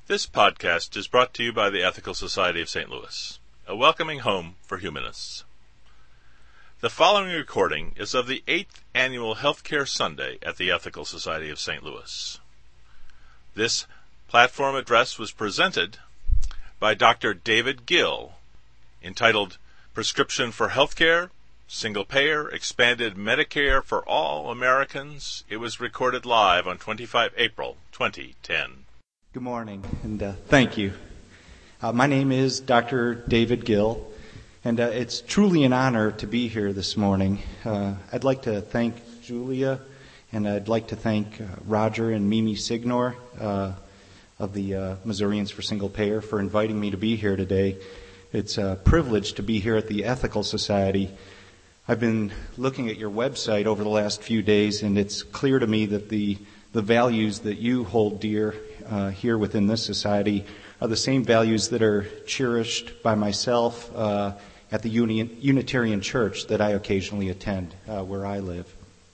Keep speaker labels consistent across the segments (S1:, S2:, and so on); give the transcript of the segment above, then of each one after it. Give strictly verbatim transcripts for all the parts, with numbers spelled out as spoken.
S1: This podcast is brought to you by the Ethical Society of Saint Louis, a welcoming home for humanists. The following recording is of the eighth Annual Healthcare Sunday at the Ethical Society of Saint Louis. This platform address was presented by Doctor David Gill, entitled Prescription for Healthcare, Single Payer, Expanded Medicare for All Americans. It was recorded live on the twenty-fifth of April, twenty ten.
S2: Good morning, and uh, thank you. Uh, my name is Doctor David Gill, and uh, it's truly an honor to be here this morning. Uh, I'd like to thank Julia, and I'd like to thank uh, Roger and Mimi Signor uh, of the uh, Missourians for Single Payer for inviting me to be here today. It's a privilege to be here at the Ethical Society. I've been looking at your website over the last few days, and it's clear to me that the the values that you hold dear uh, here within this society are the same values that are cherished by myself uh, at the Uni- Unitarian Church that I occasionally attend uh, where I live.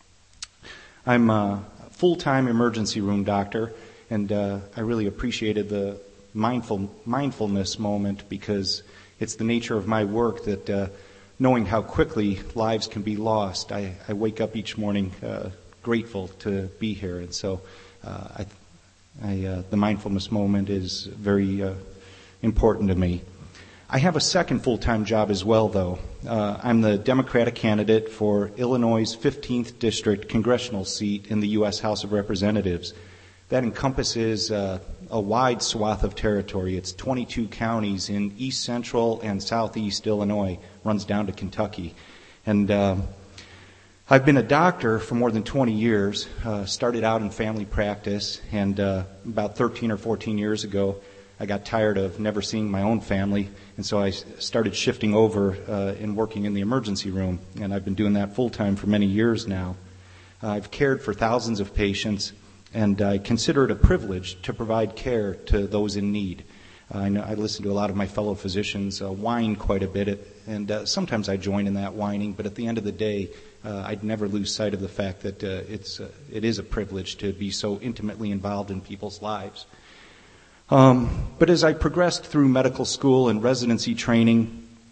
S2: I'm a full-time emergency room doctor, and uh, I really appreciated the mindful mindfulness moment because it's the nature of my work that uh, knowing how quickly lives can be lost, I, I wake up each morning uh, grateful to be here, and so uh, I, I, uh, the mindfulness moment is very uh, important to me. I have a second full-time job as well, though. Uh, I'm the Democratic candidate for Illinois' fifteenth District congressional seat in the U S House of Representatives. That encompasses uh, a wide swath of territory. It's twenty-two counties in east central and southeast Illinois, runs down to Kentucky. And uh, I've been a doctor for more than twenty years, uh, started out in family practice, and uh, about thirteen or fourteen years ago, I got tired of never seeing my own family, and so I started shifting over uh, and working in the emergency room, and I've been doing that full-time for many years now. Uh, I've cared for thousands of patients, and I consider it a privilege to provide care to those in need. Uh, I, know, I listen to a lot of my fellow physicians uh, whine quite a bit, and uh, sometimes I join in that whining, but at the end of the day, Uh, I'd never lose sight of the fact that uh, it's uh, it is a privilege to be so intimately involved in people's lives. Um, but as I progressed through medical school and residency training,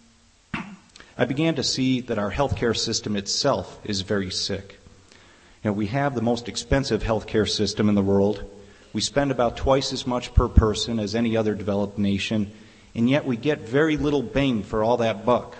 S2: I began to see that our healthcare system itself is very sick. You know, we have the most expensive healthcare system in the world. We spend about twice as much per person as any other developed nation, and yet we get very little bang for all that buck.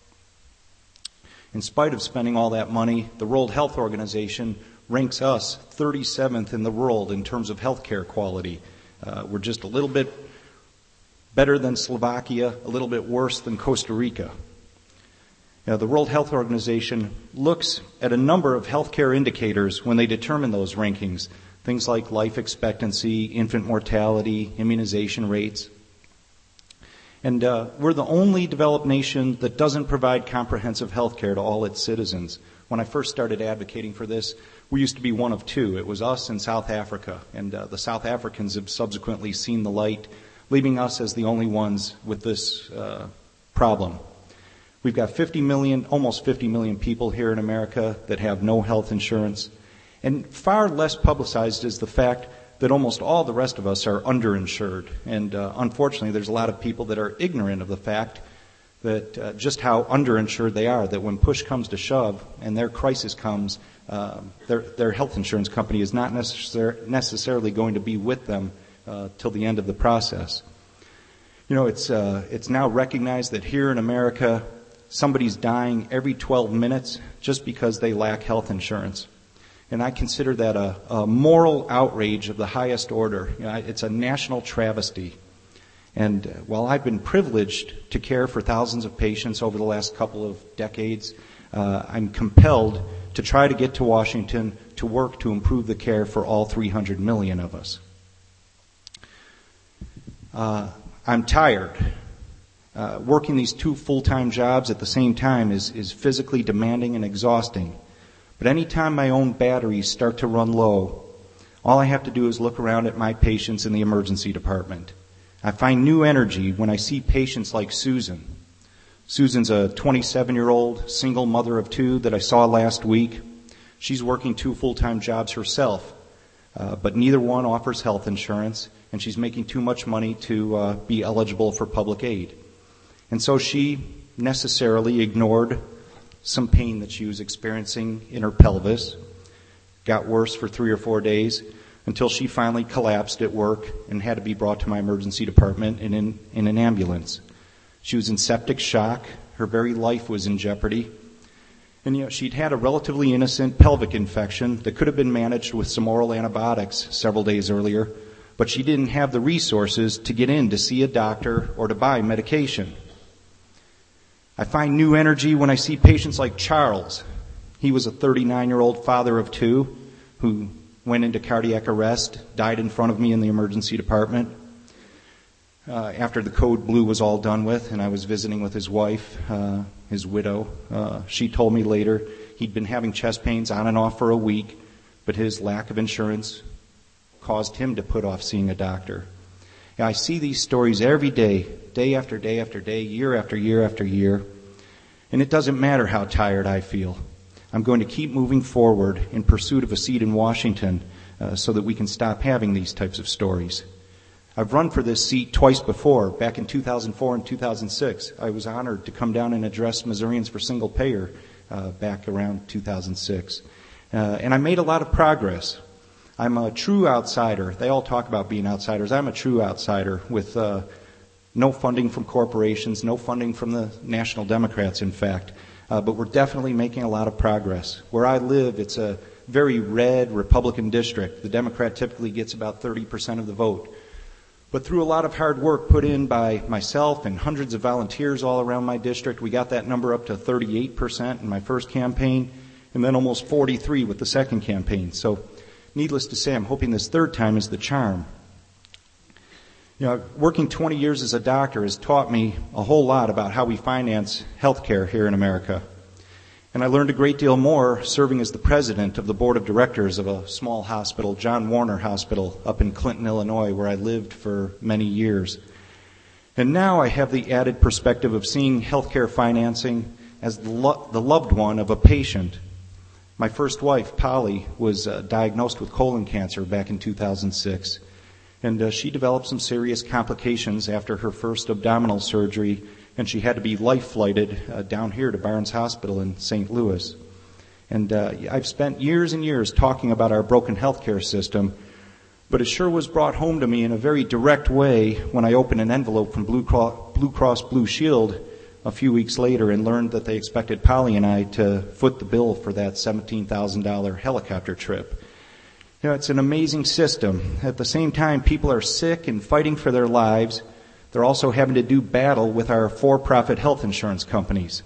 S2: In spite of spending all that money, the World Health Organization ranks us thirty-seventh in the world in terms of healthcare quality. Uh, we're just a little bit better than Slovakia, a little bit worse than Costa Rica. Now, the World Health Organization looks at a number of healthcare indicators when they determine those rankings, things like life expectancy, infant mortality, immunization rates. And uh, we're the only developed nation that doesn't provide comprehensive health care to all its citizens. When I first started advocating for this, we used to be one of two. It was us and South Africa. And uh, the South Africans have subsequently seen the light, leaving us as the only ones with this uh, problem. We've got fifty million, almost fifty million people here in America that have no health insurance. And far less publicized is the fact that almost all the rest of us are underinsured. And uh, unfortunately, there's a lot of people that are ignorant of the fact that uh, just how underinsured they are, that when push comes to shove and their crisis comes, uh, their, their health insurance company is not necessar- necessarily going to be with them uh, till the end of the process. You know, it's, uh, it's now recognized that here in America, somebody's dying every twelve minutes just because they lack health insurance. And I consider that a, a moral outrage of the highest order. You know, it's a national travesty. And uh, while I've been privileged to care for thousands of patients over the last couple of decades, uh, I'm compelled to try to get to Washington to work to improve the care for all three hundred million of us. Uh, I'm tired. Uh, working these two full-time jobs at the same time is, is physically demanding and exhausting. But anytime my own batteries start to run low, all I have to do is look around at my patients in the emergency department. I find new energy when I see patients like Susan. Susan's a twenty-seven-year-old single mother of two that I saw last week. She's working two full-time jobs herself. uh, but neither one offers health insurance, and she's making too much money to uh, be eligible for public aid. And so she necessarily ignored some pain that she was experiencing in her pelvis, got worse for three or four days, until she finally collapsed at work and had to be brought to my emergency department in, in, in an ambulance. She was in septic shock. Her very life was in jeopardy. And, you know, she'd had a relatively innocent pelvic infection that could have been managed with some oral antibiotics several days earlier, but she didn't have the resources to get in to see a doctor or to buy medication. I find new energy when I see patients like Charles. He was a thirty-nine-year-old father of two who went into cardiac arrest, died in front of me in the emergency department. Uh, after the code blue was all done with, and I was visiting with his wife, uh, his widow, uh, she told me later he'd been having chest pains on and off for a week, but his lack of insurance caused him to put off seeing a doctor. Now, I see these stories every day, day after day after day, year after year after year, and it doesn't matter how tired I feel. I'm going to keep moving forward in pursuit of a seat in Washington uh, so that we can stop having these types of stories. I've run for this seat twice before, back in two thousand four and two thousand six. I was honored to come down and address Missourians for Single Payer uh, back around two thousand six. Uh, and I made a lot of progress. I'm a true outsider. They all talk about being outsiders. I'm a true outsider with uh, no funding from corporations, no funding from the National Democrats, in fact. Uh, but we're definitely making a lot of progress. Where I live, it's a very red Republican district. The Democrat typically gets about thirty percent of the vote. But through a lot of hard work put in by myself and hundreds of volunteers all around my district, we got that number up to thirty-eight percent in my first campaign, and then almost forty-three with the second campaign. So, needless to say, I'm hoping this third time is the charm. You know, working twenty years as a doctor has taught me a whole lot about how we finance healthcare here in America. And I learned a great deal more serving as the president of the board of directors of a small hospital, John Warner Hospital, up in Clinton, Illinois, where I lived for many years. And now I have the added perspective of seeing healthcare financing as the, lo- the loved one of a patient. My first wife, Polly, was uh, diagnosed with colon cancer back in two thousand six. And uh, she developed some serious complications after her first abdominal surgery, and she had to be life-flighted uh, down here to Barnes Hospital in Saint Louis. And uh, I've spent years and years talking about our broken healthcare system, but it sure was brought home to me in a very direct way when I opened an envelope from Blue Cross Blue, Cross Blue Shield a few weeks later and learned that they expected Polly and I to foot the bill for that seventeen thousand dollars helicopter trip. You know, it's an amazing system. At the same time, people are sick and fighting for their lives. They're also having to do battle with our for-profit health insurance companies.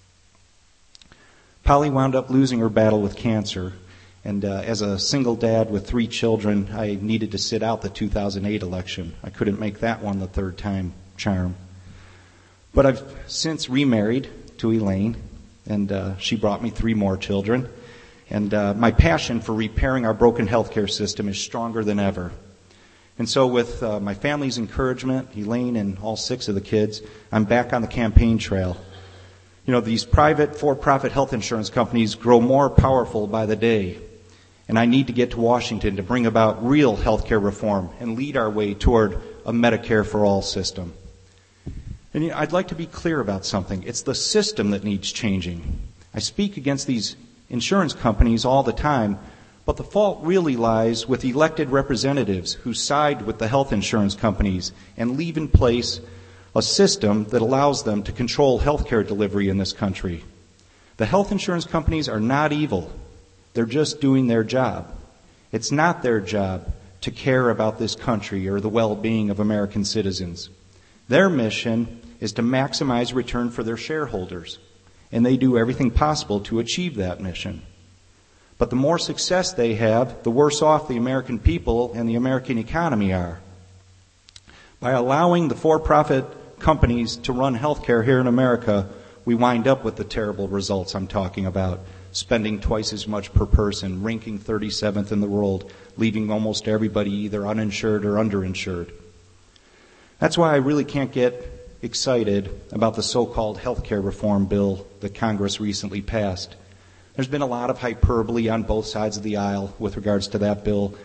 S2: Polly wound up losing her battle with cancer, and uh, as a single dad with three children, I needed to sit out the two thousand eight election. I couldn't make that one the third time charm. But I've since remarried to Elaine, and uh, she brought me three more children. And uh, my passion for repairing our broken healthcare system is stronger than ever. And so with uh, my family's encouragement, Elaine and all six of the kids, I'm back on the campaign trail. You know, these private for-profit health insurance companies grow more powerful by the day. And I need to get to Washington to bring about real healthcare reform and lead our way toward a Medicare for all system. And you know, I'd like to be clear about something. It's the system that needs changing. I speak against these insurance companies all the time, but the fault really lies with elected representatives who side with the health insurance companies and leave in place a system that allows them to control healthcare delivery in this country. The health insurance companies are not evil. They're just doing their job. It's not their job to care about this country or the well-being of American citizens. Their mission is to maximize return for their shareholders, and they do everything possible to achieve that mission. But the more success they have, the worse off the American people and the American economy are. By allowing the for-profit companies to run healthcare here in America, we wind up with the terrible results I'm talking about. Spending twice as much per person, ranking thirty-seventh in the world, leaving almost everybody either uninsured or underinsured. That's why I really can't get excited about the so-called healthcare reform bill that Congress recently passed. There's been a lot of hyperbole on both sides of the aisle with regards to that bill,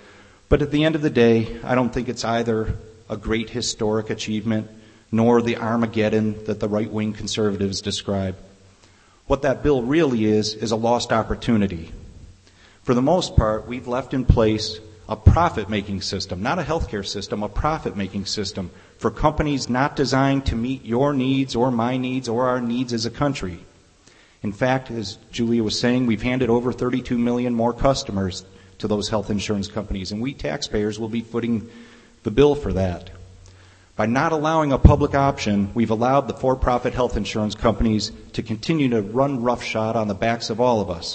S2: But at the end of the day, I don't think it's either a great historic achievement nor the Armageddon that the right-wing conservatives describe. What that bill really is, is a lost opportunity. For the most part, we've left in place a profit-making system, not a healthcare system, a profit-making system for companies not designed to meet your needs or my needs or our needs as a country. In fact, as Julia was saying, we've handed over thirty-two million more customers to those health insurance companies, and we taxpayers will be footing the bill for that. By not allowing a public option, we've allowed the for-profit health insurance companies to continue to run roughshod on the backs of all of us.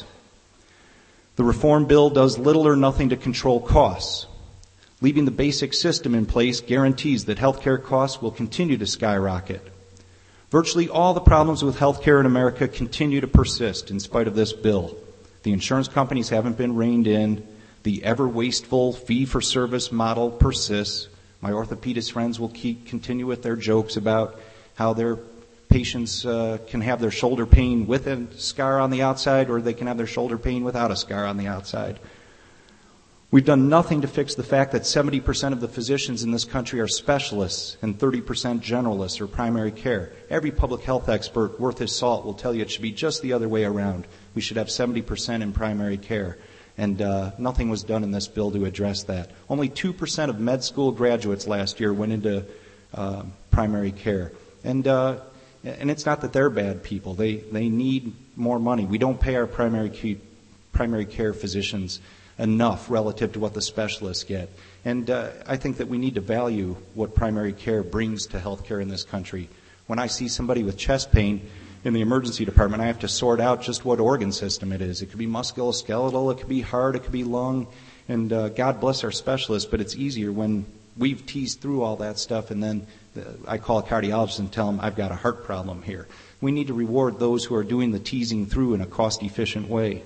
S2: The reform bill does little or nothing to control costs. Leaving the basic system in place guarantees that healthcare costs will continue to skyrocket. Virtually all the problems with healthcare in America continue to persist in spite of this bill. The insurance companies haven't been reined in. The ever-wasteful fee-for-service model persists. My orthopedist friends will keep continue with their jokes about how their patients uh, can have their shoulder pain with a scar on the outside, or they can have their shoulder pain without a scar on the outside. We've done nothing to fix the fact that seventy percent of the physicians in this country are specialists and thirty percent generalists or primary care. Every public health expert worth his salt will tell you it should be just the other way around. We should have seventy percent in primary care. And uh, nothing was done in this bill to address that. Only two percent of med school graduates last year went into uh, primary care. And uh, and it's not that they're bad people. They they need more money. We don't pay our primary key, primary care physicians enough relative to what the specialists get. And uh, I think that we need to value what primary care brings to healthcare in this country. When I see somebody with chest pain in the emergency department, I have to sort out just what organ system it is. It could be musculoskeletal, it could be heart, it could be lung, and uh, God bless our specialists, but it's easier when we've teased through all that stuff and then uh, I call a cardiologist and tell them I've got a heart problem here. We need to reward those who are doing the teasing through in a cost-efficient way.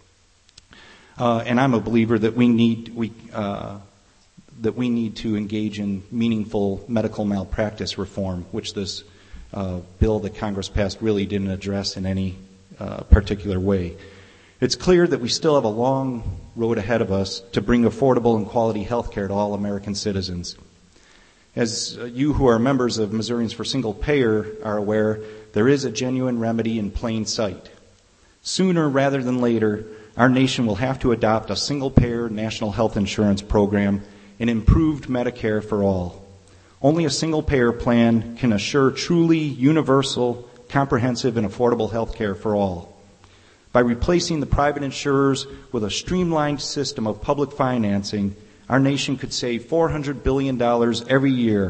S2: Uh, and I'm a believer that we need we uh, that we need to engage in meaningful medical malpractice reform, which this Uh, bill that Congress passed really didn't address in any uh, particular way. It's clear that we still have a long road ahead of us to bring affordable and quality health care to all American citizens. As uh, you who are members of Missourians for Single Payer are aware, there is a genuine remedy in plain sight. Sooner rather than later, our nation will have to adopt a single-payer national health insurance program and improved Medicare for all. Only a single-payer plan can assure truly universal, comprehensive, and affordable health care for all. By replacing the private insurers with a streamlined system of public financing, our nation could save four hundred billion dollars every year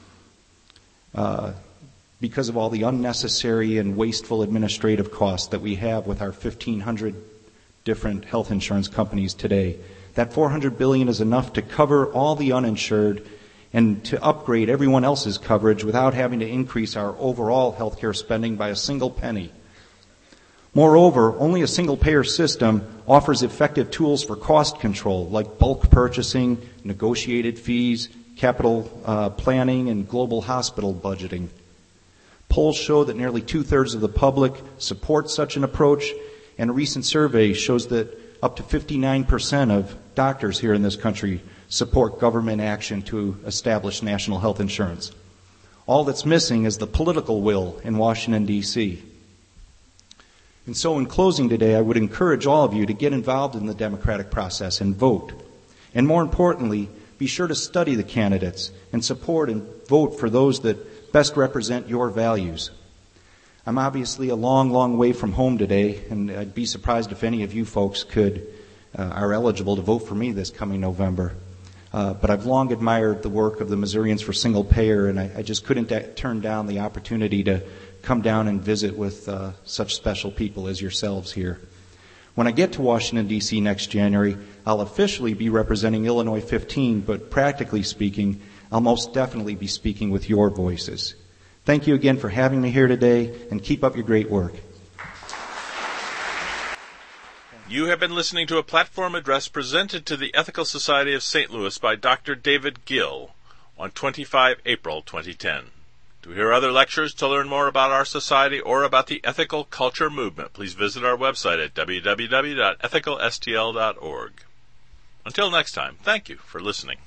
S2: uh, because of all the unnecessary and wasteful administrative costs that we have with our fifteen hundred different health insurance companies today. That four hundred billion dollars is enough to cover all the uninsured and to upgrade everyone else's coverage without having to increase our overall healthcare spending by a single penny. Moreover, only a single-payer system offers effective tools for cost control, like bulk purchasing, negotiated fees, capital uh, planning, and global hospital budgeting. Polls show that nearly two-thirds of the public support such an approach, and a recent survey shows that up to fifty-nine percent of doctors here in this country support government action to establish national health insurance. All that's missing is the political will in Washington, D C And so in closing today, I would encourage all of you to get involved in the democratic process and vote. And more importantly, be sure to study the candidates and support and vote for those that best represent your values. I'm obviously a long, long way from home today, and I'd be surprised if any of you folks could uh, are eligible to vote for me this coming November. Uh, but I've long admired the work of the Missourians for Single Payer, and I, I just couldn't da- turn down the opportunity to come down and visit with uh, such special people as yourselves here. When I get to Washington, D C next January, I'll officially be representing Illinois fifteen, but practically speaking, I'll most definitely be speaking with your voices. Thank you again for having me here today, and keep up your great work.
S1: You have been listening to a platform address presented to the Ethical Society of Saint Louis by Doctor David Gill on the twenty-fifth of April, twenty ten. To hear other lectures, to learn more about our society or about the ethical culture movement, please visit our website at w w w dot ethical s t l dot org. Until next time, thank you for listening.